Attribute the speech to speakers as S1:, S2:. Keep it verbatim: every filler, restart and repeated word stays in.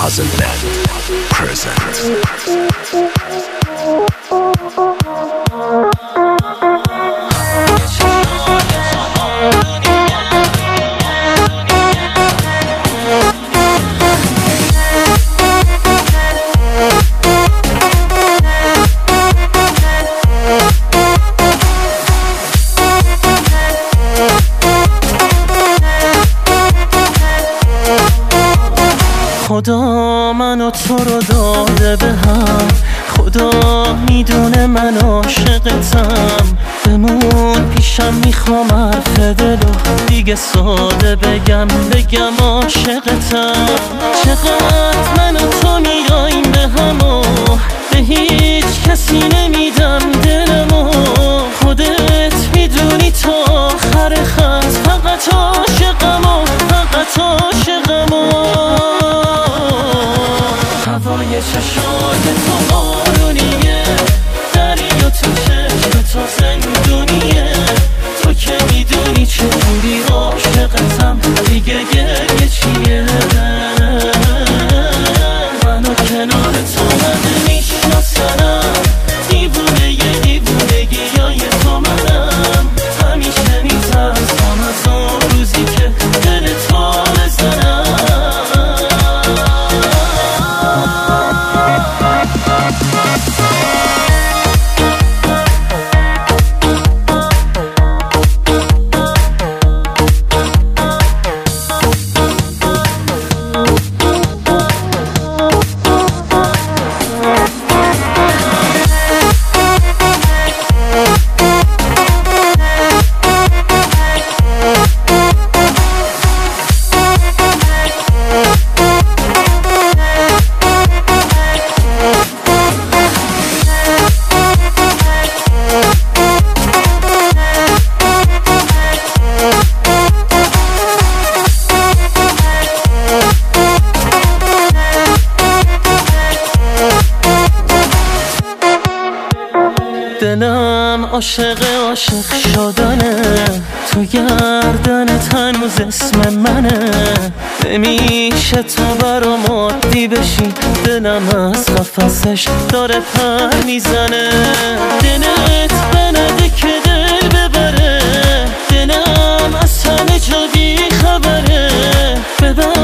S1: Puzzleland present.
S2: خدا منو تو رو داده به هم، خدا میدونه من عاشقتم. بمون پیشم میخوام حرف دلو دیگه ساده بگم بگم عاشقتم. چقدر من و تو میاییم به همو، به هیچ کسی نمیدم دلمو. خودت میدونی تا آخر خط فقط عاشقمو، فقط عاشقمو. هوای چشای تو بارونیه، دریا تو چشم تو زندونیه. تو که میدونی چجوری عاشقتم، دیگه گریه چیه؟ منو کنار تو من میشناسنم، دیوونه یه دیوونگی های تو منم. همیشه میترسم از اون روزی که دل تو بزنم. دلم عاشق عاشق شدنه، تو گردنت هنوز اسم منه. نمیشه تو برام عادی بشی، دلم از قفسش داره پر میزنه. دلت بنده که دل ببره، دلم از همه جا بی خبره. ببر